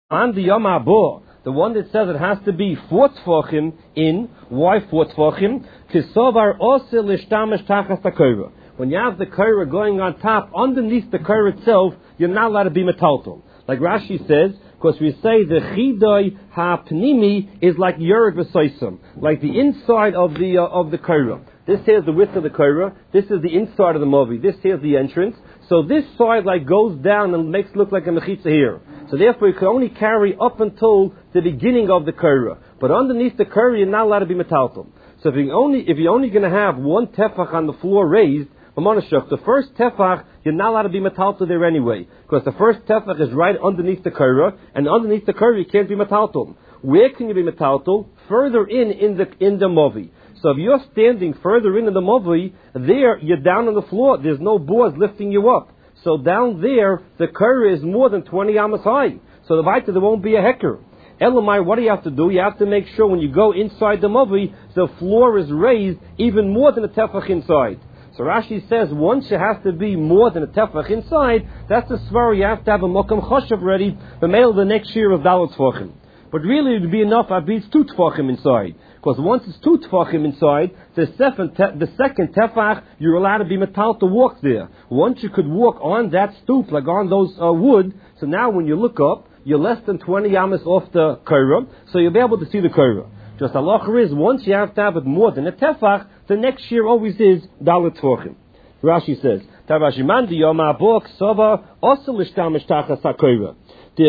On the Yom Habo, the one that says it has to be 4 tefachim in. Why 4 tefachim? Kisovar osil lishtamish tachas hakoira. When you have the koira going on top, underneath the koira itself, you're not allowed to be metaltal. Like Rashi says, because we say the chidoi ha'pnimi is like yered v'soisum, like the inside of the koira. This here's the width of the koira. This is the inside of the movi. This here's the entrance. So this side like goes down and makes it look like a mechitza here. So therefore you can only carry up until the beginning of the koira. But underneath the koira you're not allowed to be metaltal. So if you're only going to have one tefach on the floor raised, the first tefach you're not allowed to be metaltal there anyway, because the first tefach is right underneath the koira, and underneath the koira you can't be metaltal. Where can you be metaltal? Further in the movi. So if you're standing further in the movi, there you're down on the floor. There's no boards lifting you up. So down there, the koira is more than 20 amas high. So the vaita, there won't be a hecker. Elamai, what do you have to do? You have to make sure when you go inside the movi, the floor is raised even more than a tefach inside. So Rashi says once it has to be more than a tefach inside, that's the svar. You have to have a mokam choshev ready. The male the next year of dalat tefachim. But really it would be enough if it's 2 tefachim inside. Because once it's 2 tefachim inside, the second tefach, you're allowed to be metal to walk there. Once you could walk on that stoop, like on those wood, so now when you look up, you're less than 20 amas off the koira, so you'll be able to see the koira. Just halacha is, once you have to have it more than a tefach, the next year always is dalet tefachim. Rashi says, Tavashiman di yom ha'bo ksava osel lishtamish tachas hakoira. We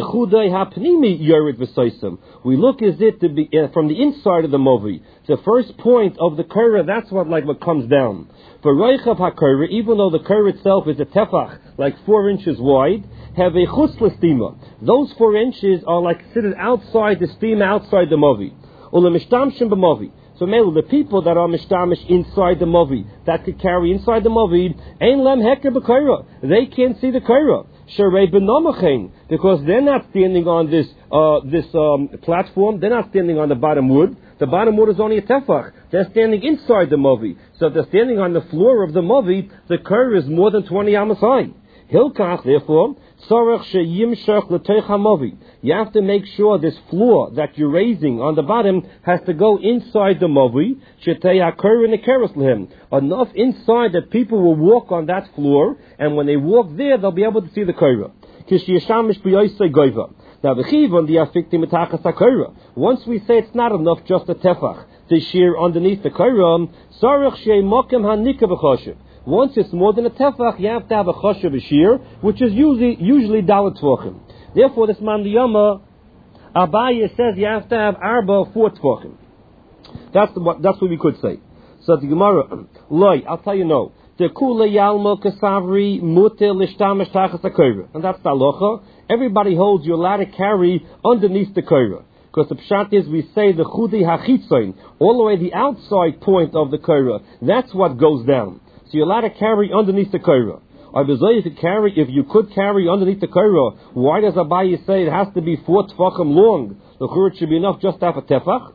look as it to be from the inside of the movi. The first point of the koira, that's what comes down. For roichav hakoira, even though the koira itself is a tefach, like 4 inches wide, have a chutz l'stima. Those 4 inches are like sitting outside the stima, outside the movi. Ulemishtamshim b'movi. So maybe the people that are mishtamish inside the movi, that could carry inside the movi, ein lem heker b'koira. They can't see the koira. Sharei b'nomachein, because they're not standing on this platform. They're not standing on the bottom wood. The bottom wood is only a tefach. They're standing inside the movi. So if they're standing on the floor of the movi, the koira is more than 20 amas high. Hilkach, therefore, you have to make sure this floor that you're raising on the bottom has to go inside the movi. Enough inside that people will walk on that floor, and when they walk there, they'll be able to see the koira. Now, once we say it's not enough just a tefach to shear underneath the koira, once it's more than a tefach, you have to have a choshev shear, which is usually dalet tefachim. Therefore, this man Yama Abaye says you have to have arba 4 tefachim. That's what we could say. So the Gemara, loy, I'll tell you no. The kula yalma kasavri muter lishtamish tachas hakoira, and that's the halacha. Everybody holds you're allowed to carry underneath the koira. Because the pshat is, we say the chudi hachitzain, all the way the outside point of the koira, that's what goes down. So you're allowed to carry underneath the koira. If you could carry underneath the koira, why does Abaye say it has to be 4 tefachim long? The koira should be enough just to have a tefach.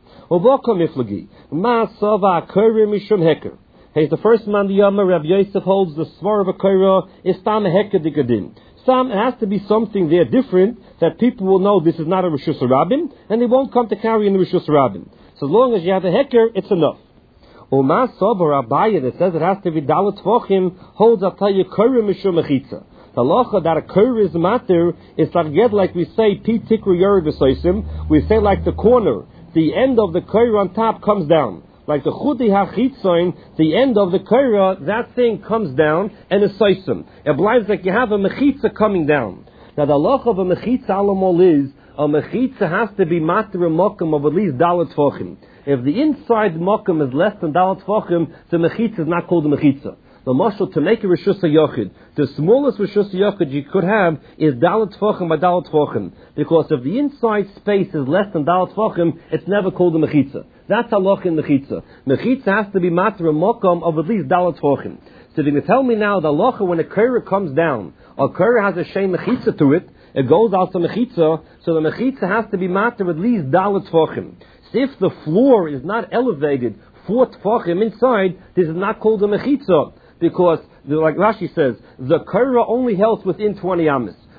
He's the first man, the Yama, Rabbi Yosef holds the svar of a koira is tam heker dikadim. It has to be something there different that people will know this is not a Rishus Rabbim, and they won't come to carry in the Rishus Rabbim. So as long as you have a heker, it's enough. Uma Sober Abaye that says it has to be dalet tefachim holds I'll tell you koira mishum mechitza. The halacha that a koira is matter is like we say pi tikru yered v'soisim. We say like the corner, the end of the koira on top comes down. Like the chudi hachitzoin, the end of the koira, that thing comes down and is soisim. It blinds like you have a mechitza coming down. Now the halacha of a mechitza alamol is a mechitza has to be matter a mokum of at least dalet tefachim. If the inside mokum is less than dalet tefachim, the mechitza is not called a mechitza. The mashal to make a rishus yochid, the smallest rishus yochid you could have is dalet tefachim by dalet tefachim. Because if the inside space is less than dalet tefachim, it's never called a mechitza. That's halach in mechitza. Mechitza has to be matter a mokum of at least dalet tefachim. So if you can tell me now, the halacha when a koira comes down, a koira has a shem mechitza to it, it goes out to mechitza, so the mechitza has to be matter at least dalet tefachim. If the floor is not elevated 4 tefachim inside, this is not called a mechitza, because, like Rashi says, the koira only helps within 20 amas.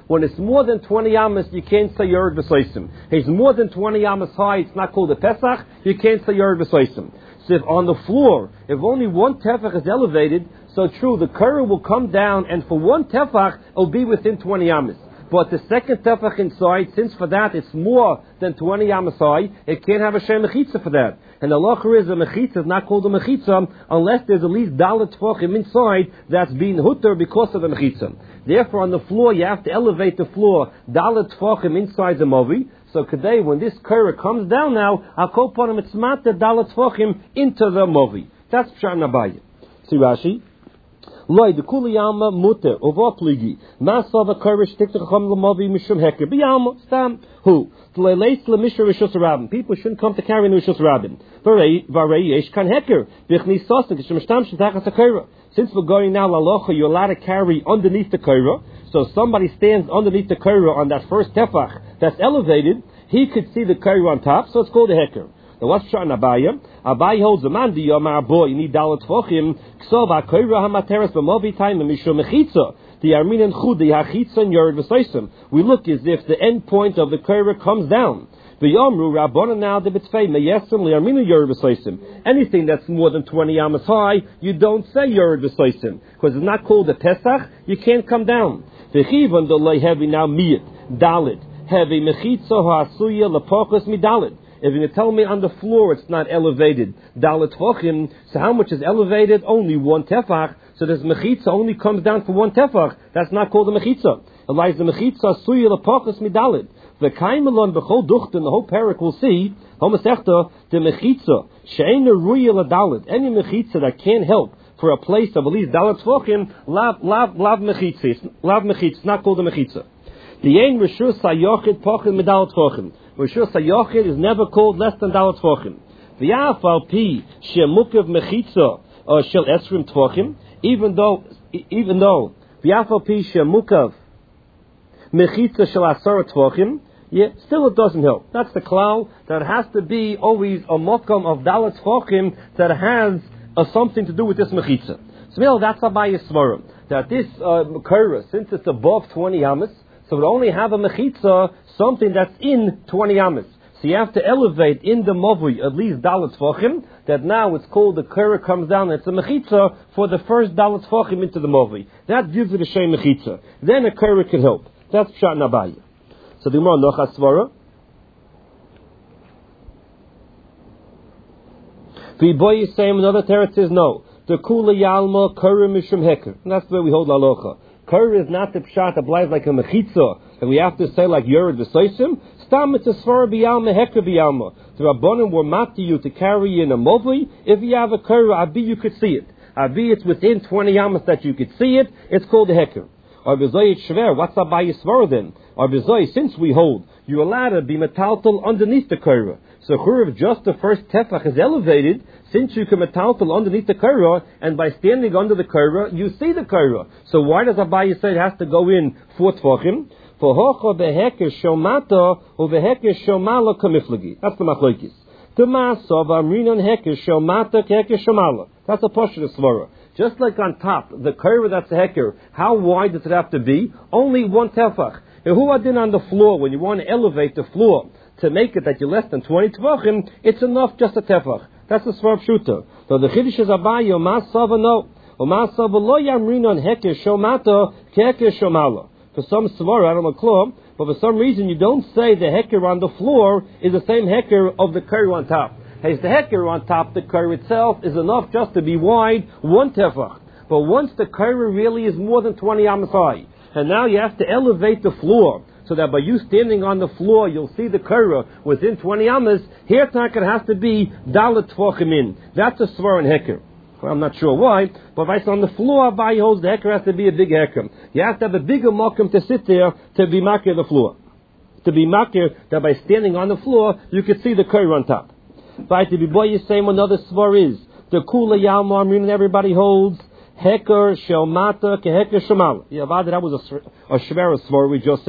When it's more than 20 amas, you can't say Yered V'Soisim. It's more than 20 amas high, it's not called a Pesach, you can't say Yered V'Soisim. So if on the floor, if only one tefach is elevated, so true, the Korah will come down, and for one tefach, it'll be within 20 amas. But the second tefach inside, since for that it's more than 20 amas high, it can't have a shem mechitza for that. And the halacha is a mechitza is not called a mechitza unless there's at least dalet tefachim inside that's being hutter because of the mechitza. Therefore, on the floor, you have to elevate the floor dalet tefachim inside the movi. So today, when this Korah comes down now, I'll call upon him, it's matter dalet tefachim into the movi. That's Pshat Nabayah. See Rashi? Loi de kuliyama muter over pligi. Masava Korah stick to chacham l'movi mishum heker. Biyama stam who to leis lemishur rishus rabin. People shouldn't come to carry rishus rabin. Varei yesh kan heker. Bichni sosik shemishtam shetachas haKorah. Since we're going now lalocha, you're allowed to carry underneath the Korah. So somebody stands underneath the Korah on that first tefach that's elevated. He could see the Korah on top, so it's called a heker. Now what's Pshat Abaya? Abaya holds a man, the Yomar boy, you need dalet tefachim, ksov ha-Korah ha-materes b'movi time mishum mechitza, the Armenian chud, the hachitza and Yered V'Soisim. We look as if the end point of the Korah comes down. The Yomru Rabbana now the b'tzvei meyesim li'arminu Yered V'Soisim. Anything that's more than 20 amas high, you don't say Yered V'Soisim because it's not called a Pesach. You can't come down. The chivon the lay heavy now miyat dalet heavy mechitza ha'asuya lepochos midalet. If you're going to tell me on the floor it's not elevated, dalet tefachim, so how much is elevated? Only one tefach. So this mechitza only comes down for one tefach. That's not called a mechitza. Elias the mechitza suya lepachas midalet. The kaimelon b'chol duchten, the whole parak will see, homosechta, the mechitza, she'ena ruya l'dalet, any mechitza that can't help for a place of at least dalet tefachim, lav mechitza, it's not called a mechitza. The ein reshus hayochid pachim midalet tefachim. Reshus hayochid is never called less than dalet tefachim. V'yaf al pi shemukav mechitza or shel esrim tefachim, even though v'yaf al pi shemukav mechitza shel asara tefachim, still it doesn't help. That's the klal that has to be always a mokam of dalet tefachim that has something to do with this mechitza. So that's Abaye's svara that this Korah, since it's above 20 amas, so it only have a mechitza, something that's in 20 amas. So you have to elevate in the movui at least dalet tefachim, that now it's called the Korah comes down, it's a mechitza for the first dalet tefachim into the movui. That gives it a shem mechitza. Then a Korah can help. That's Pshat Nabayah. So the Gemara Nochas Svara. V'boy is saying another teretz says no. The kula yalma Korah mishum heker. And that's where we hold lalocha. Korah is not the pshat that lies like a mechitza, and we have to say like Yered V'Soisim. Stam it's a svara b'yalma heker b'yalma. The Rabbanim were mati you to carry in a movi. If you have a Korah, abi you could see it. Abi it's within 20 amas that you could see it. It's called a heker. Or b'zoy it's shver. What's Abaye's svara then? Or b'zoy, since we hold, you're allowed to be metaltal underneath the Korah. So if just the first tefach is elevated, since you can metaltal underneath the Korah, and by standing under the Korah, you see the Korah. So why does Abaye say it has to go in 4 tefachim? For hocha beheker shomata or beheker shomala kamiflagi. That's the machlokes. The masav amrinon heker shomata keheker shomala. That's a pashut svara. Just like on top, the Korah that's a heker, how wide does it have to be? Only 1 tefach. And who are then on the floor, when you want to elevate the floor to make it that you're less than 20 tefachim, it's enough just a tefach. That's the svar pshuta. So the chiddush is Abaye, o masava no. O masava lo yamrinon heker shomata keheker shomala. For some svar, I don't know, but for some reason you don't say the heker on the floor is the same heker of the Korah on top. Hey, the heker on top, the Korah itself is enough just to be wide, 1 tefach. But once the Korah really is more than 20 amas high, and now you have to elevate the floor, so that by you standing on the floor, you'll see the Korah within 20 amas. Here, it has to be dalet tefachim in. That's a svar in heker. Well, I'm not sure why, but if it's on the floor, Abaye holds the heker has to be a big heker. You have to have a bigger makom to sit there to be makir the floor. To be makir that by standing on the floor, you could see the Korah on top. But to be boy, you say another svar is the kula yalma amrin, everybody holds heker shelmata keheker shemal. Yeah, that was a shvera svar we just said.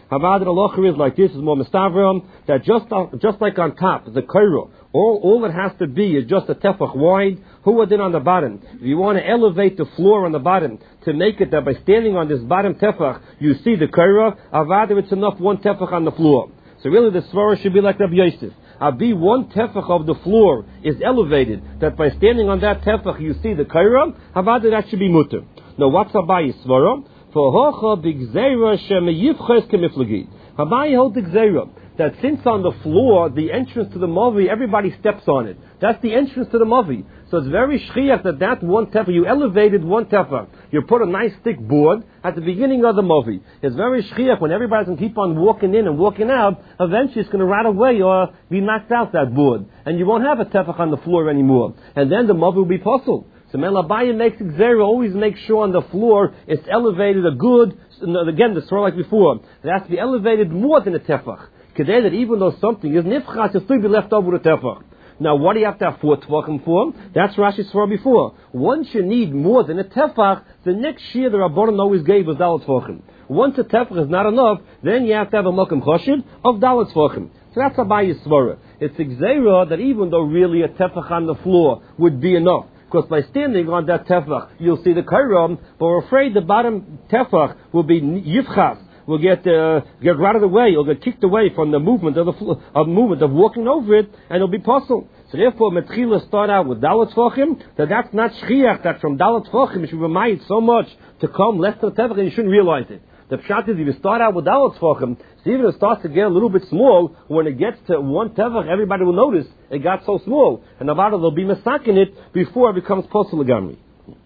Havad al-Locher is like this, is more Mistavram, that just like on top, the Kaira, all it has to be is just a tefach wide. Who did on the bottom? If you want to elevate the floor on the bottom to make it that by standing on this bottom tefach, you see the Kaira, Havad, it's enough one tefach on the floor. So really the svara should be like Rabbi Yosef. Abi, one tefach of the floor is elevated, that by standing on that tefach you see the kaira, Havada, that should be mutter. Now what's Abayi's svara? For hocha b'gzeira shemeyivches kemiflagi. Abayi holds the gzeira, that since on the floor, the entrance to the mavi, everybody steps on it. That's the entrance to the mavi. So it's very shchiach that one tefach, you elevated one tefach. You put a nice thick board at the beginning of the mavi. It's very shchiach when everybody's going to keep on walking in and walking out, eventually it's going to rot away or be knocked out, that board. And you won't have a tefach on the floor anymore. And then the mavi will be puzzled. So Melabaya makes Xera, always make sure on the floor it's elevated a good, again, the story like before, it has to be elevated more than a tefach. Today, that even though something is nifchas, it'll still be left over the tefach. Now, what do you have to have 4 tefachim for? That's Rashi's svara before. Once you need more than a tefach, the next year the Rabbanan always gave us dalat tefachim. Once a tefach is not enough, then you have to have a makom choshed of dalat tefachim. So that's Abayi's svara. It's a gzeira that even though really a tefach on the floor would be enough, because by standing on that tefach, you'll see the kairam, but we're afraid the bottom tefach will be yivchas. Will get right of the way, or get kicked away from the movement of walking over it, and it'll be possible. So therefore, Metchila start out with dalat tefachim, that's not shchiach, that from dalat tefachim it should remind so much to come less than tefach, and you shouldn't realize it. The pshat is if you start out with dalat tefachim, so even if it starts to get a little bit small, when it gets to one tefach, everybody will notice it got so small, and about it they'll be masaking it before it becomes possible gamri.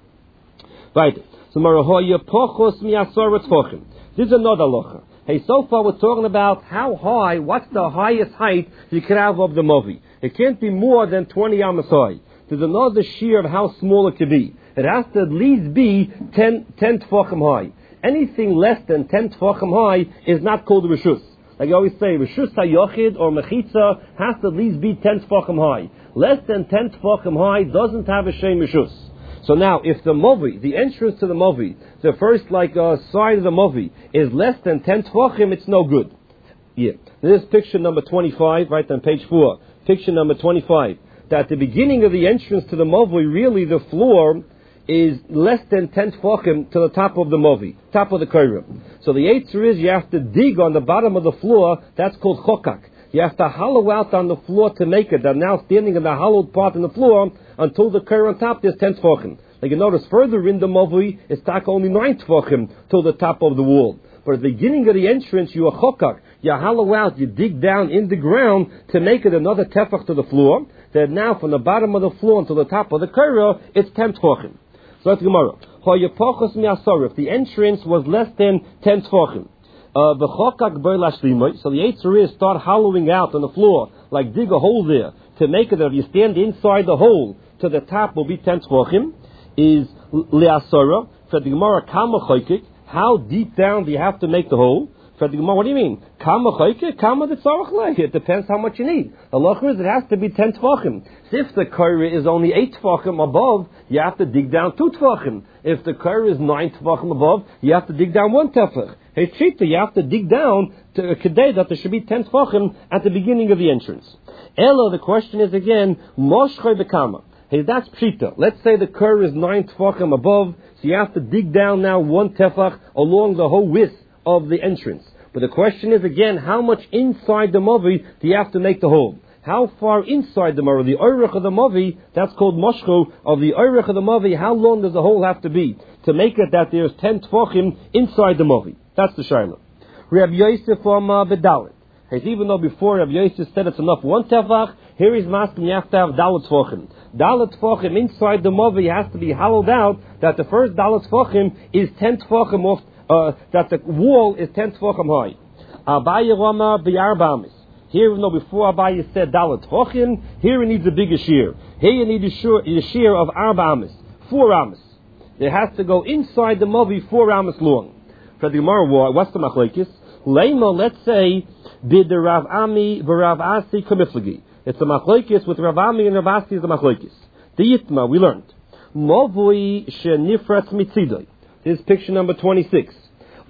Right. So marahoya pochos miasor tefachim. This is another halacha. Hey, so far we're talking about how high, what's the highest height you can have of the mavi. It can't be more than 20 amas high. There's another shear of how small it can be. It has to at least be 10 tefachim high. Anything less than 10 tefachim high is not called reshus. Like I always say, reshus hayochid or mechitza has to at least be 10 tefachim high. Less than 10 tefachim high doesn't have a shem reshus. So now, if the mavi, the entrance to the mavi, the first side of the mavi is less than 10 tefachim, it's no good. Yeah. This is picture number 25, right on page 4. Picture number 25. That at the beginning of the entrance to the mavi, really the floor is less than 10 tefachim to the top of the mavi, top of the kairim. So the answer is you have to dig on the bottom of the floor. That's called chokak. You have to hollow out on the floor to make it. I'm now standing in the hollowed part in the floor until the curve on top there's 10 tefachim. Like you notice further in the mavi, it's only 9 tefachim till the top of the wall. But at the beginning of the entrance, you are chokak. You hollow out, you dig down in the ground to make it another tefach to the floor. Then now from the bottom of the floor until the top of the curve, it's 10 tefachim. So that's Gemara. If the entrance was less than 10 tefachim. So the answer is start hollowing out on the floor, like dig a hole there, to make it that if you stand inside the hole, to the top will be 10 tefachim, is le'asara. For the Gemara, kama choykik, how deep down do you have to make the hole? For the Gemara, what do you mean? Kama choykik, kama the tzarech. It depends how much you need. The halacha is it has to be 10 tefachim. If the kaira is only 8 tefachim above, you have to dig down 2 tefachim. If the kaira is 9 tefachim above, you have to dig down 1 tefach. Hey, Chita, you have to dig down to a kedei that there should be 10 tefachim at the beginning of the entrance. Ella, the question is again, moshchoi bekama. Hey, that's Pshita. Let's say the curve is 9 tefachim above, so you have to dig down now 1 tefach along the whole width of the entrance. But the question is again, how much inside the mavi do you have to make the hole? How far inside the mavi? The oirech of the mavi, that's called moshcho, of the oirech of the mavi, how long does the hole have to be to make it that there's 10 tefachim inside the mavi? That's the shaila. Rabbi Yosef from Bedalit. Even though before Rabbi Yosef said it's enough 1 tefach, here he's masking you have to have dalat tefachim. Dalat tefachim inside the mavi has to be hollowed out that the first dalat tefachim is 10 tefachim off, that the wall is 10 tefachim high. Abaye Rama b'yarba amis. Here, even though before Abaye said dalat tefachim, here he needs a bigger shear. Here you need a shear of arba amis, 4 amis. It has to go inside the mavi 4 amis long. For the Gemara, what's the machlekes? Leima, let's say, did the Rav Ami v'Rav Asi kamiflagi. It's a machlekes with Rav Ami and Rav Asi is the machlekes. The Yitma, we learned. Movui shenifratz mitzidoi. This is picture number 26.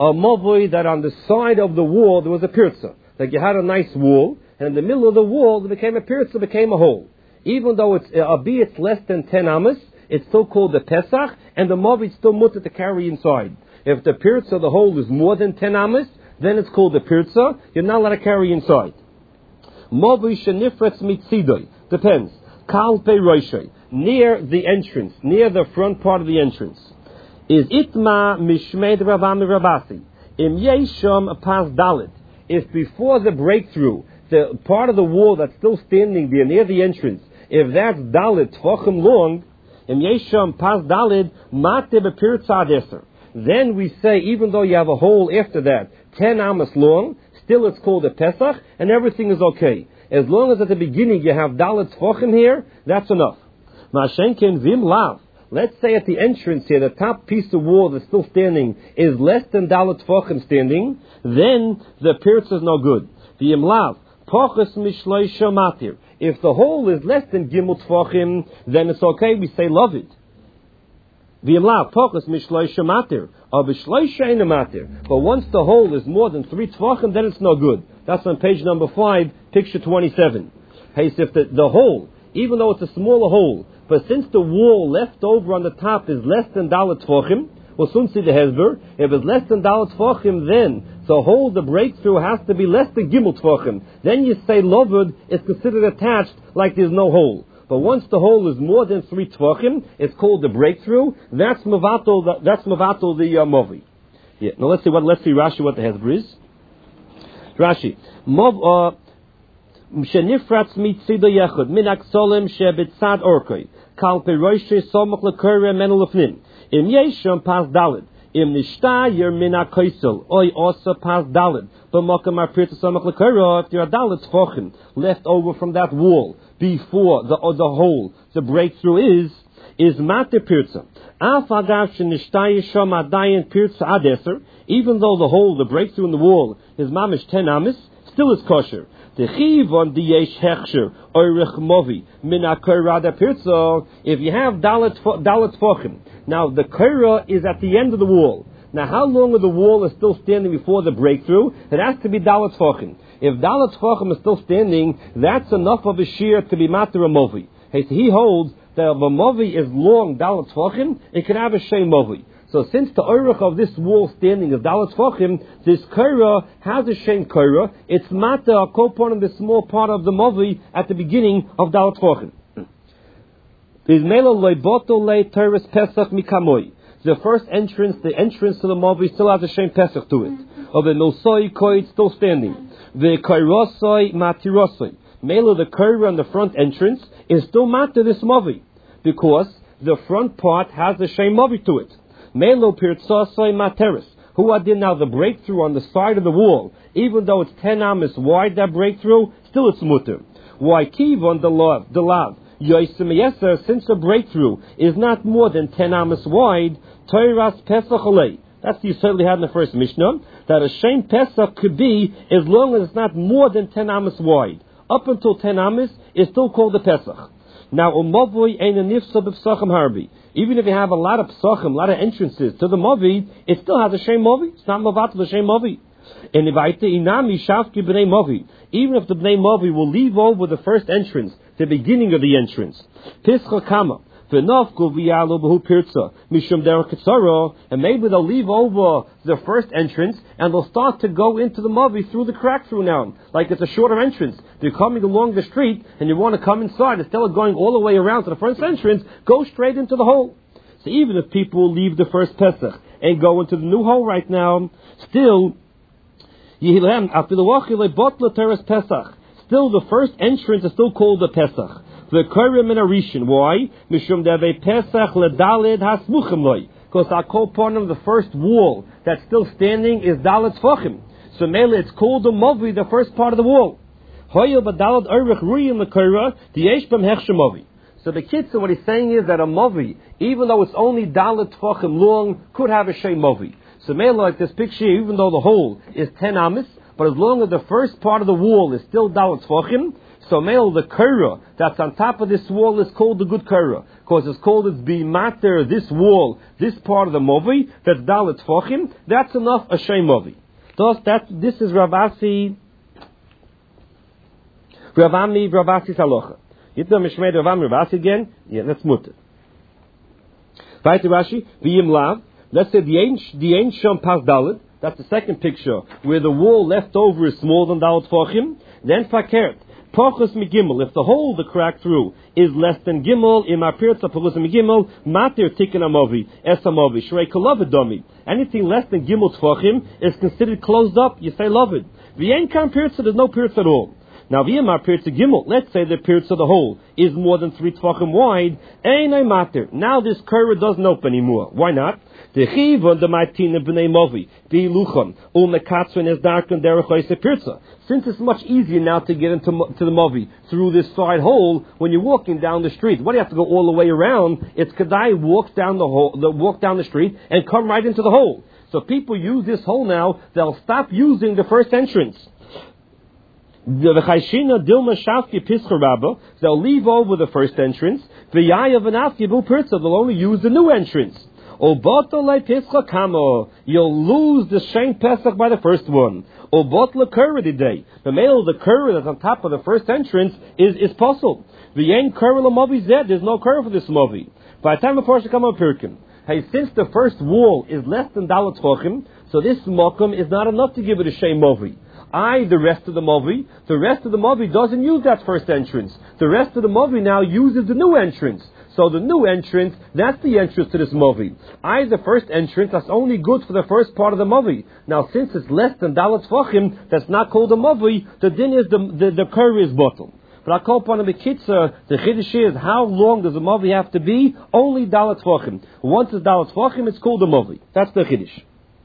a mavoi that on the side of the wall there was a pirza. Like you had a nice wall, and in the middle of the wall there became a pirza, became a hole. Even though it's less than 10 amas, it's still called the Pesach, and the mavoi is still mutter to carry inside. If the pirza, the hole, is more than 10 amas, then it's called the pirza. You're not allowed to carry inside. Mavoi shenifretz mitzidoi. Depends. Kal pe roishay. Near the entrance, near the front part of the entrance. Is itma mishmeid ravami rabasi. Im yesham pas dalit. If before the breakthrough, the part of the wall that's still standing there near the entrance, if that's dalit tvachim long, im yesham pas dalit mate bepirza deser. Then we say, even though you have a hole after that, 10 amas long, still it's called a Pesach, and everything is okay. As long as at the beginning you have dalit tvachim here, that's enough. Mashenkin vim lav. Let's say at the entrance here, the top piece of wall that's still standing is less than dalit tvachim standing, then the pirza is no good. Vim lav. Pochus mishloisha matir. If the hole is less than gimel tvachim, then it's okay, we say love it. Vim lav. Pochus mishloisha matir. Or bishloisha ena matir. But once the hole is more than 3 tvachim, then it's no good. That's on page number 5, picture 27. Hey, so if the hole, even though it's a smaller hole, but since the wall left over on the top is less than dalit tvachim, we'll soon see the hezber. If it's less than dalit tvachim, then the hole, the breakthrough has to be less than gimel tvachim. Then you say lovud is considered attached like there's no hole. But once the hole is more than 3 tvachim, it's called the breakthrough. That's mevatel the movi. Yeah. Now let's see Rashi what the hezber is. Rashi Shenifratz mitzido yechud min aksolim shebetzad orkoi kal peroishe somach lekore menel lefnim im yesham pas dalid im nishtayer min akoisel oy also pas dalid b'makam arpirta somach lekore. If there are dalid tvachim left over from that wall before the hole, the breakthrough is mate pirza. Afagav shenishtayer shom adayin pirza adeser. Even though the hole, the breakthrough in the wall is mamish 10 amis, still is kosher. The chivon diyesh hechsher oirich movi min akoirada pirza. If you have dalit tvachim, now the koira is at the end of the wall. Now, how long of the wall is still standing before the breakthrough? It has to be dalit tvachim. If dalit tvachim is still standing, that's enough of a shear to be matir a movi. Hey, so he holds that if a movi is long dalit tvachim, it can have a shem movi. So since the oirich of this wall standing is dalit tvachim, this koira has a shem koira. It's matter a kopon of the small part of the movi at the beginning of dalit tvachim. The first entrance, the entrance to the movi still has a shem pesach to it. Of the nosoi koid still standing. The koirosoi matirosoi. Mela, the koira on the front entrance is still matter this movi because the front part has a shem movi to it. Melo pirtzasoi materis. Who are there now? The breakthrough on the side of the wall, even though it's 10 amas wide, that breakthrough, still it's mutter. Why kivon the lav? Yoisim yeser, since the breakthrough is not more than 10 amas wide, toiras pesach alei. That's what you certainly had in the first Mishnah, that a shem pesach could be as long as it's not more than 10 amas wide. Up until 10 amas, it's still called the pesach. Now, umavoi ein a nifsa b'psachim harbi. Even if you have a lot of psachim, a lot of entrances to the movi, it still has a shem movi. It's not mavatul the shem movi. And even if the bnei movi will leave over the first entrance, the beginning of the entrance, pischa kama, and maybe they'll leave over the first entrance and they'll start to go into the movi through the crack through now, like it's a shorter entrance. You're coming along the street and you want to come inside, instead of going all the way around to the first entrance, go straight into the hole. So even if people leave the first Pesach and go into the new hole right now, still the first entrance is still called the Pesach. The Korim in Arishin. Why? Mishum deve Pesach ledalid hasmuchim loy. Because our koponim, the first wall that's still standing, is dalit tvachim. So mele, it's called the movi, the first part of the wall. Hoyo badalad oirich ruyim lekora diyesh b'm hechshem movi. So the kitzur, what he's saying is that a movi, even though it's only dalit tvachim long, could have a shem movi. So mele, like this picture, even though the hole is 10 amis, but as long as the first part of the wall is still dalit tvachim, So male, the kura that's on top of this wall is called the good kura, because it's being matter, this wall, this part of the movi, that's dalet tfachim, that's enough a shem movi. Thus, this is Ravasi's halacha. Yitna mishmei Ravasi again, yeah, that's mutter. Right, Rashi, v'yim lav, let's say the ain't sham pas dalet, that's the second picture, where the wall left over is smaller than dalet tfachim, then fakert. Pachos migimel, if the hole the crack through is less than gimel, im apirtza pachos migimel, matir tikkun amovi, esamovi, shrei kolovedomi. Anything less than gimel tfachim is considered closed up. You say loved. V'yen kam pirtza, there's no pirtza at all. Now v'yem pirtza gimel, let's say the pirtza of the hole is more than 3 tfachim wide, einay matir. Now this curve doesn't open anymore. Why not? The chivon the ma'tina b'nei movi biluchon umekatzon is darkened derech pirtza. Since it's much easier now to get into the movi through this side hole when you're walking down the street, what do you have to go all the way around? It's kedai walks down walk down the street and come right into the hole. So people use this hole now. They'll stop using the first entrance. They'll leave over the first entrance. They'll only use the new entrance. You'll lose the Shein Pesach by the first one. The male, the curve that's on top of the first entrance is possible. There's no curve for this movi. By the time the Porsche come on Pirkim, hey, since the first wall is less than dalet tfachim, so this mokum is not enough to give it a Shein movi. The rest of the movi doesn't use that first entrance. The rest of the movi now uses the new entrance. So the new entrance, that's the entrance to this movi. The first entrance, that's only good for the first part of the movi. Now, since it's less than dalet tfachim, that's not called a movi, the din is the curve is bottom. But I call upon the Bekitza, the Chiddush is, how long does the movi have to be? Only dalet tfachim. Once it's dalet tfachim, it's called a movi. That's the Chiddush.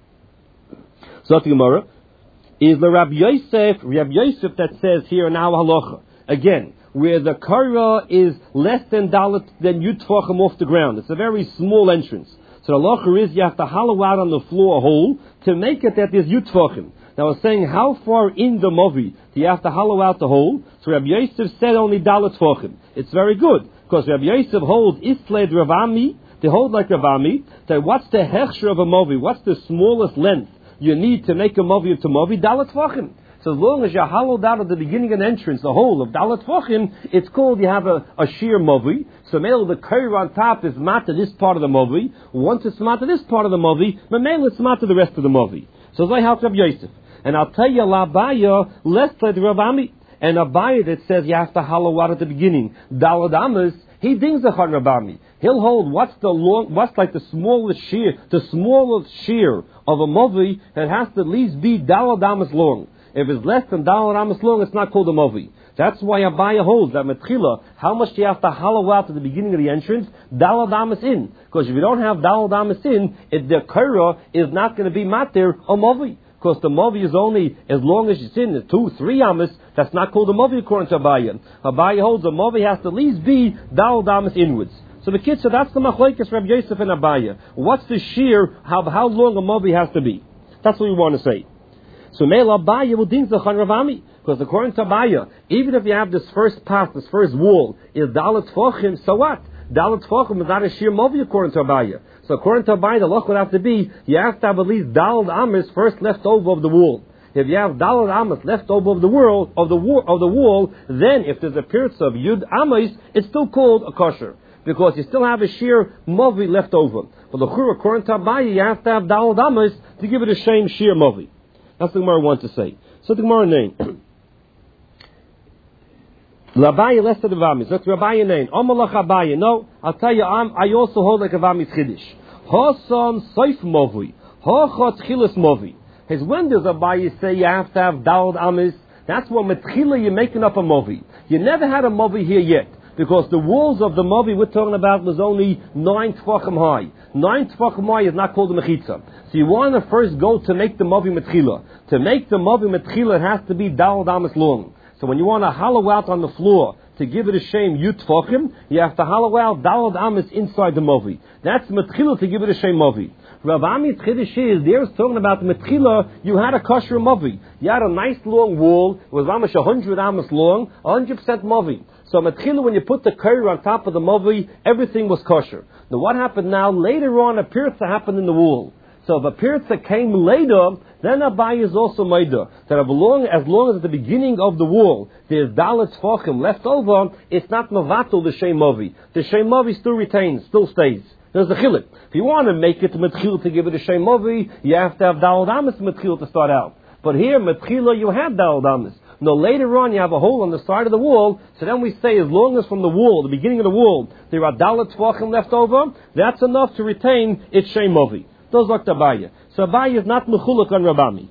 So the Gemara is the Rabbi Yosef that says here in our halacha. Again, where the kara is less than dalet than yud tfachim off the ground. It's a very small entrance. So the halacha is you have to hollow out on the floor a hole to make it that there's yud tfachim. Now I was saying how far in the movi do you have to hollow out the hole? So Rabbi Yosef said only dalet tfachim. It's very good because Rabbi Yosef holds isled Ravami. They hold like Ravami. That what's the hechsher of a movi? What's the smallest length you need to make a movi into movi? Dalet tfachim. So as long as you're hollowed out at the beginning and entrance, the hole of dalet tfachim, it's called you have a sheer movi. So mele the curve on top is mata this part of the movi. Once it's mata this part of the movi, mele it's mata the rest of the movi. So it's like how Rabbi Yosef. And I'll tell you, la baya less like Ravami. And a baya that says you have to hollow out at the beginning. Dalet amas, he dings a chan Ravami. He'll hold what's like the smallest shear of a movi that has to at least be dalet amas long. If it's less than dalet amas long, it's not called a movi. That's why Abaya holds that metchila, how much do you have to hollow out at the beginning of the entrance? Dalet amas in. Because if you don't have dalet amas in, the kara is not going to be matir a movi. Because the movi is only as long as it's in 2-3 amas, that's not called a movi according to Abaya. Abaya holds a movi has to at least be dalet amas inwards. So the kid said that's the machlekes Rabbi Yosef and Abaya. What's the shear? How long a movi has to be? That's what we want to say. So Meil Abaya will ding Zachan Ravami. Because according to Abaya, even if you have this first path, this first wall, is dalet tfachim, so what? Dalet tfachim is not a sheer movi according to Abaya. So according to Abaya, the loch would have to be, you have to have at least dalet amas first left over of the wall. If you have dalet amas left over of the wall, then if there's a pirtz of yud amas, it's still called a kosher. Because you still have a sheer movi left over. But according to Abaya, you have to have dalet amas to give it a shame sheer movi. That's the Gemara wants to say. So the Gemara name. L'Abaya less than the Vami. So the Abaya name. Omalach Abaya. No, I'll tell you, I also hold like a Vami's Chiddush. Hasan Seif Movi. Hachat Chilas Movi. His when does Abaya say you have to have Dalet Amis? That's when Metchila you're making up a Movi. You never had a Movi here yet. Because the walls of the Movi we're talking about was only 9 tfachim high. 9 tfachim high is not called a mechitza. So you want to first go to make the Movi metchila. To make the Movi metchila, it has to be dalet amas long. So when you want to hollow out on the floor to give it a shame yud tfachim, you have to hollow out dalet amas inside the Movi. That's metchila to give it a shame Movi. Rav Ami's chiddush is, there was talking about the Metchila, you had a kosher mavi. You had a nice long wall, it was mamish 100 amos long, 100% mavi. So Metchila, when you put the curry on top of the mavi, everything was kosher. Now what happened now? Later on, a pirza happened in the wall. So if a pirza came later, then Abai is also maida. That as long as at the beginning of the wall there's dalet tfachim left over, it's not mavatul the shem mavi. The shem mavi still retains, still stays. There's the chiluk. If you want to make it metchil to give it a shem mavi, you have to have daled amis metchil to start out. But here metchila you have daled amis. No, later on you have a hole on the side of the wall, so then we say as long as from the wall, the beginning of the wall, there are dalet tfachim left over, that's enough to retain its shem mavi. Those like Abaye. So Abaye is not mechuluk on Rabami.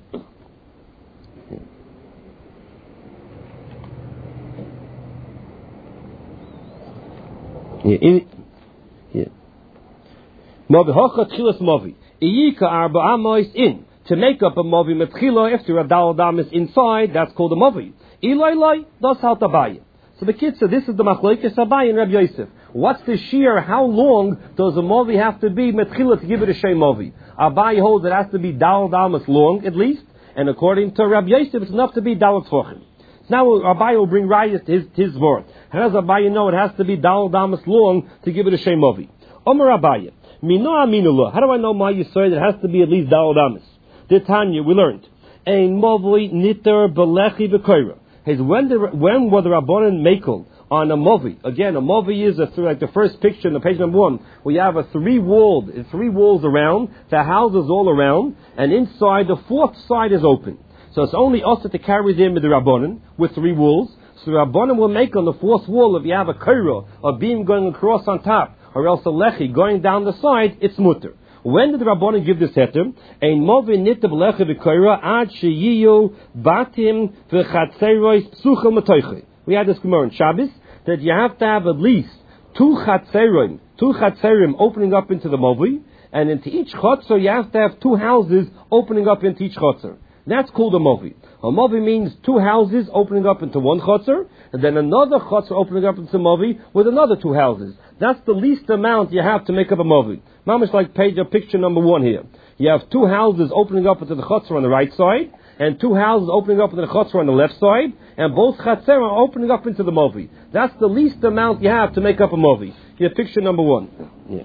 Mavi hocha tchilas mavi. Iyika arba amois in. To make up a mavi metchila, if there are daladamis inside, that's called a mavi. Ilai, that's how Abaye. So the kid said, this is the machlokes Abaye and Rabbi Yosef. What's the shear? How long does a mavi have to be metchila to give it a shem mavi? Abaye holds it has to be dalad amas long at least, and according to Rabbi Yosef, it's enough to be dalad tfachim. So now Abaye will bring rayas to his word. How does Abaye know it has to be dalad amas long to give it a shem mavi? Omer Abaye, mino aminullah. How do I know my yisrael? It has to be at least dalad amas. The Tanya we learned ein mavi niter belechi v'koira. When were the Rabbanan makel on a mavi? Again, a mavi is like the first picture in the page number 1. We have a three walls around, the houses all around, and inside the fourth side is open. So it's only us to carry them with the Rabbanan with 3 walls. So the Rabbanan will make on the fourth wall, if you have a kaira, a beam going across on top, or else a lechi going down the side, it's mutter. When did the Rabbanan give this heter? Ein mavi nitab lecha v'koira ad sheyiyu batim v'chatzerois psuchel matoiche. We had this Gemara in Shabbos that you have to have at least 2 chatzerim opening up into the mavi, and into each chatzer you have to have 2 houses opening up into each chatzer. That's called a mavi. A mavi means 2 houses opening up into one chatzer, and then another chatzer opening up into mavi with another 2 houses. That's the least amount you have to make up a mavi. Mamish like picture number 1 here. You have 2 houses opening up into the chutzner on the right side, and 2 houses opening up into the chutzner on the left side, and both chatzer are opening up into the mavi. That's the least amount you have to make up a mavi. You have picture number 1.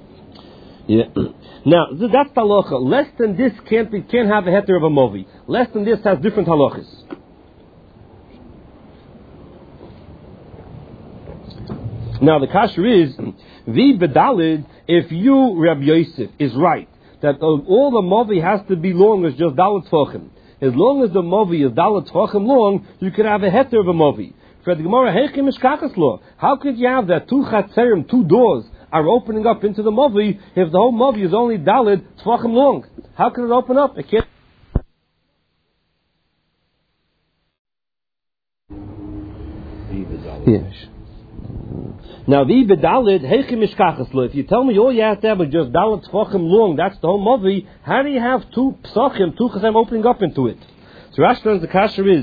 Yeah. Now that's the halacha. Less than this can't have a heter of a mavi. Less than this has different halachas. Now the kasher is the bedalid. If you Rabbi Yosef is right that all the mavi has to be long as just dalet tfachim. As long as the mavi is dalet tfachim long, you can have a heter of a mavi. For the Gemara, heichim mishkachas lo. How could you have that 2 chatzerim, 2 doors are opening up into the mavi if the whole mavi is only dalet tfachim long? How can it open up? It can't. Yes. Now the bedalid heichim mishkachas lo. If you tell me all you have to have is just dalet tfachim long, that's the whole mavi. How do you have 2 psachim, 2 chazem opening up into it? So Rashi learns the kasher is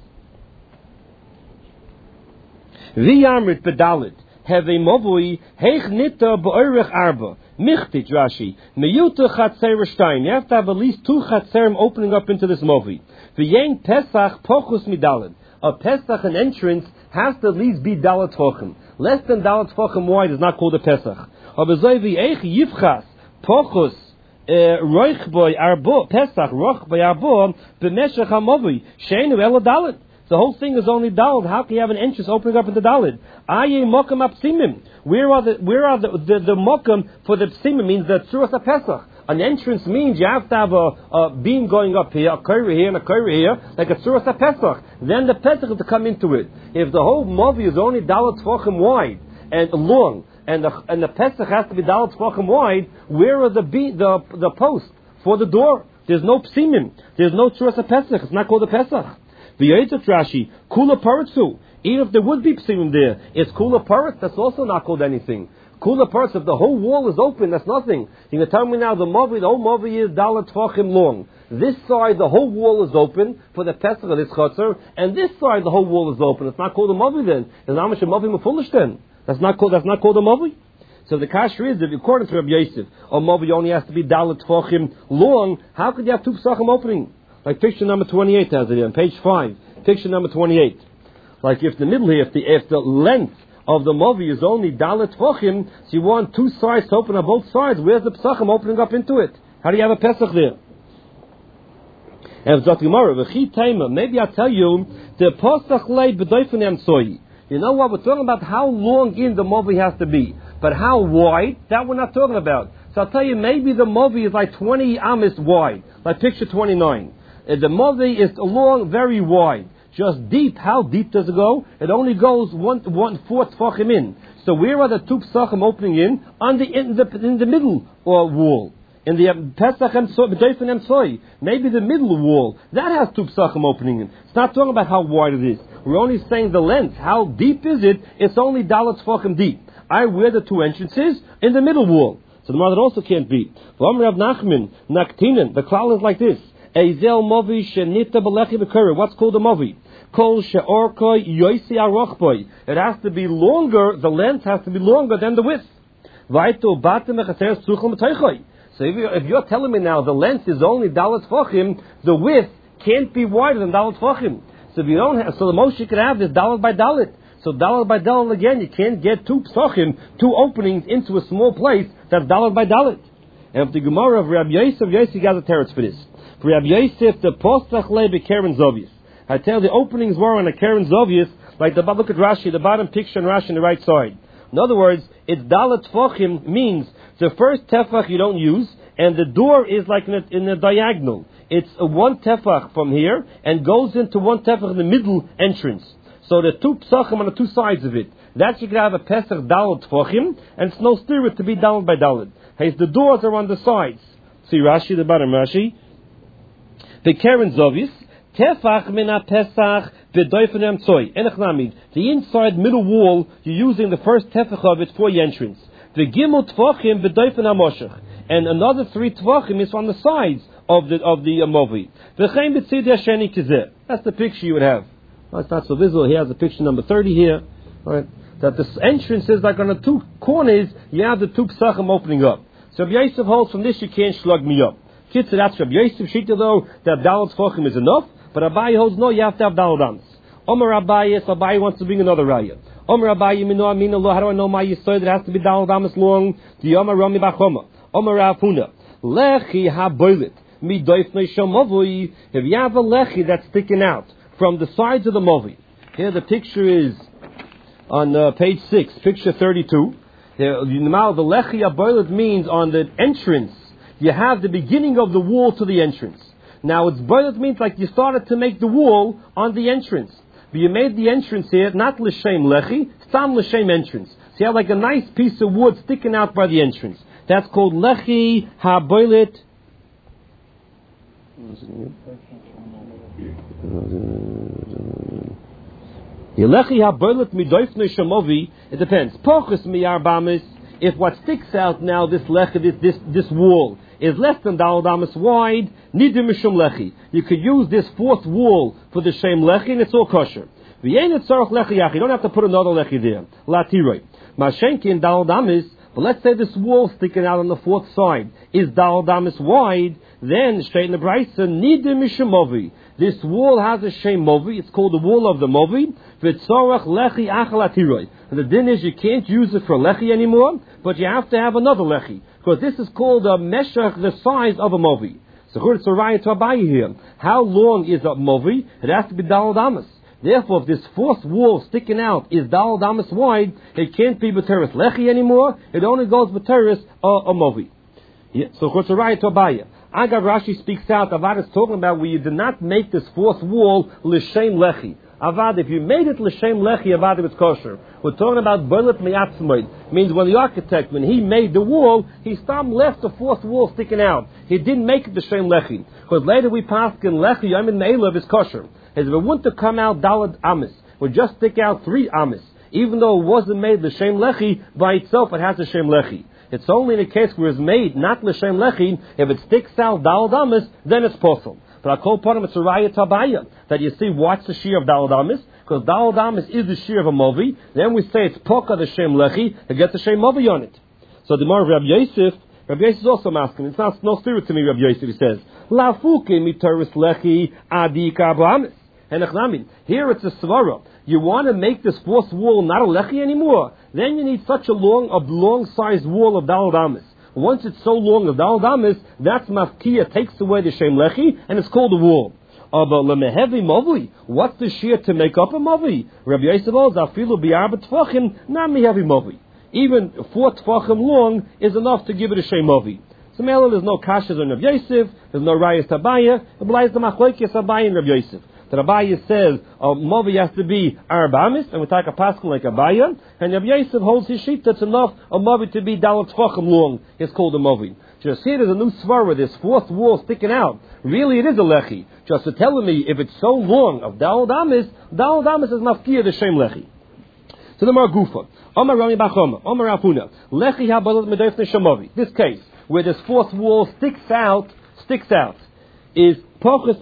v'yamrit bedalid have a mavui heich nita ba'orech arba michtich Rashi meyuta chatzer shtein. You have to have at least 2 chatzerim opening up into this mavi. V'yein pesach pochus midalid. A pesach, an entrance, has to at least be dalet tfachim. Less than dalet tfachim wide is not called a pesach. Abazoivi eich yivchas pochus roich boy arbo pesach roich boy arbo b'meshach hamavi sheinu ela dalet. The whole thing is only dalet. How can you have an entrance opening up into dalet? Aye mokam apsimim. Where are the mokam for the psimim? Means the tzuras a pesach. An entrance means you have to have a beam going up here, a curry here, and a curry here, like a tzuras a pesach. Then the pesach is to come into it. If the whole mavi is only dalet tfachim wide and long, and the pesach has to be dalet tfachim wide, where are the posts for the door? There's no psimim. There's no tzuras a pesach. It's not called a pesach. V'yotzat Rashi kula paratzu. Even if there would be psimim there, it's kula parat. That's also not called anything. Kula paratz. If the whole wall is open, that's nothing. You can tell me now the whole mavi is dalet tfachim long. This side, the whole wall is open for the pesach of this chutzner, and this side, the whole wall is open. It's not called a mavi then. It's not a mavi mefulish then. That's not called a mavi. So the kasher is, if according to Rabbi Yosef, a Movi only has to be Dalet Tfachim long, how could you have 2 Pesachim opening? Like picture number 28 has it here on page 5. Picture number 28. Like if the middle here, if the length of the Movi is only Dalet Tfachim, so you want 2 sides to open on both sides, where's the Pesachim opening up into it? How do you have a Pesach there? And maybe I'll tell you, the Pesach lay b'doifenem soyi. You know what? We're talking about how long in the Movi has to be. But how wide, that we're not talking about. So I'll tell you, maybe the Movi is like 20 amis wide, like picture 29. The Movi is long, very wide. Just deep, how deep does it go? It only goes 1/4 tefachim in. So where are the 2 pesachim opening in? In the middle wall. In the Pesach and Soy, maybe the middle wall, that has 2 pesachim opening in. It's not talking about how wide it is. We're only saying the length. How deep is it? It's only dalet tefachim deep. Where the 2 entrances? In the middle wall. So the mother also can't be. Rav Nachman, Naktinen, the klal is like this. Eizel Movi Shenita Belechi B'Kura. What's called a Movi? Kol She'orkoi Yoisi Arochboi. It has to be longer, the length has to be longer than the width. Vaito Batem Echater Suchel M'Toichoi. So if you're telling me now the length is only Dalet Tfachim, the width can't be wider than Dalet Tfachim. So if you don't have, so the most you can have is Dalet by Dalet. So Dalet by Dalet again, you can't get 2 Pesachim, 2 openings into a small place that's Dalet by Dalet. And if the Gemara of Rabbi Yosef got a teretz for this. For Rabbi Yosef, the Posach lay be Keren Zovius. I tell the openings were on a Keren Zovius, like the look at Rashi, the bottom picture in Rashi on the right side. In other words, it's Dalet Tfachim means the first tefach you don't use, and the door is like in a diagonal. It's a 1 tefach from here, and goes into 1 tefach in the middle entrance. So the 2 pesachim on the 2 sides of it. That you can have a Pesach Dalet Tfachim, and it's no spirit to be Dalet by Dalet. Hey, the doors are on the sides. See Rashi, the bottom Rashi. The Keren Zovis, Tefach min Pesach v'doifenem tzoi. Enechnamid. The inside middle wall, you're using the first tefach of it for your entrance. The Gimel Tfachim v'doifenem moshech. And another 3 Tfachim is on the sides of the Movi. V'chein b'tzid hasheni kizeh. That's the picture you would have. Well, it's not so visible. He has a picture number 30 here. Right? That the entrance is like on the 2 corners, you have the 2 Pesachim opening up. So Rabbi Yosef holds from this, you can't slug me up. Kitzur, that's Rabbi Yosef Shita though, that Dalet Tfachim is enough, but Abaye holds no, you have to have Dalet Amos. Omer Abaye, so Abaye wants to bring another raya. Omer Abaye, Mino Amin Allah, how do I know my Yisod, it has to be Dalet Amos long, the Omer Rami Bachoma. Omer Rafuna, Lechi ha-boilet, mi doifnei shomavui, if you have a lechi that's sticking out from the sides of the movi. Here the picture is on page 6, picture 32. Now the lechi ha-boilet means on the entrance, you have the beginning of the wall to the entrance. Now it's boilet means like you started to make the wall on the entrance. But you made the entrance here, not l'shem lechi, stam l'shem entrance. So you have like a nice piece of wood sticking out by the entrance. That's called lechi ha-boilet. Lechi ha-boilet midoifnei shemovi, it depends. Pochus miyarbamis, if what sticks out now, this lechi, this wall, is less than Dalet Amos wide, nidim mishum lechi. You could use this 4th wall for the shem lechi, and it's all kosher. V'yein tzarich lechi yachi. You don't have to put another lechi there. Latiroi. Mashenki in Dalet Amos, but let's say this wall sticking out on the 4th side is Dalet Amos wide, then straight in the Brisa, nidim mishum movi. This wall has a shem movi. It's called the wall of the movi. V'tzarich lechi achal latiroi. And the din is you can't use it for lechi anymore, but you have to have another lechi. Because this is called a meshach, the size of a movi. So it's a raya to Abaye here. How long is a movi? It has to be Dalet Amos. Therefore, if this 4th wall sticking out is Dalet Amos wide, it can't be b'teres lechi anymore. It only goes b'teres a movi. Yeah, so it's a raya to Abaye. Agav Rashi speaks out. Avad is talking about where you did not make this 4th wall l'shem lechi. Avad, if you made it l'shem lechi, Avad, it's kosher. We're talking about boilet miyatzmoid. Means when the architect, when he made the wall, he left the 4th wall sticking out. He didn't make it l'shem lechi. Because later we pass in lechi, yamin me'elav is kosher. As if it wouldn't have come out Dalet Amos, would just stick out 3 Amos. Even though it wasn't made l'shem lechi, by itself it has a shem lechi. It's only in a case where it's made not l'shem lechi, if it sticks out Dalet Amos, then it's possible. But I call upon him, it's a raya tabaya, that you see what's the shear of Dalet Amos, because Dalet Amos is the shear of a movi. Then we say it's poka the shem lechi to get the shem movi on it. So the more of Rabbi Yosef is also masking. It's not no spirit to me, Rabbi Yosef. He says, La fuke mitaris lechi adi kabamis. Here it's a svara. You want to make this fourth wall not a lechi anymore? Then you need such a long-sized wall of Daled Amis. Once it's so long of Daled Amis, that's mafkia, takes away the shem lechi, and it's called a wall. But lemehevi mavi, what's the shear to make up a mavi? Rabbi Yosef holds afilu bi'arba tfachim, not mehevi mavi. Even 4 tfachim long is enough to give it a shem mavi. So Mela, there's no kashas on Rabbi Yosef, there's no rayas tabaya, it belies the machlokes Abaye and Rabbi Yosef. The Abaye says mavi has to be arbamis, and we take a pascal like Abaye, and Rabbi Yosef holds his sheet that's enough a mavi to be dalat tfachim long. It's called a mavi. Just here there's a new svara, this fourth wall sticking out. Really, it is a lechi. Just for telling me if it's so long of Daled Amis is mafkia the shem lechi. So the Margufa, Omar Rami Bachoma, Omar Afuna, lechi habalat medoif neshamavi. This case where this fourth wall sticks out, is pochus